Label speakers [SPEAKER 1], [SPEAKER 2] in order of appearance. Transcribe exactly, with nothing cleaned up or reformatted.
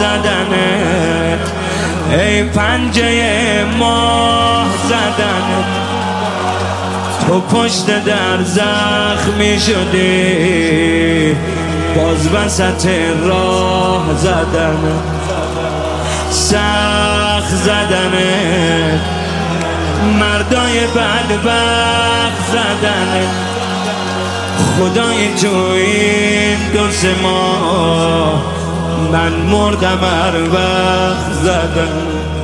[SPEAKER 1] زدنت، ای پنجه ماه زدنت. تو پشت در زخمی شدی، باز وسط راه زدنت، سخت زدنت، مردای بدبخت زدنت. خدای تو این دو سه ماه من مردم هر وقت زدنت.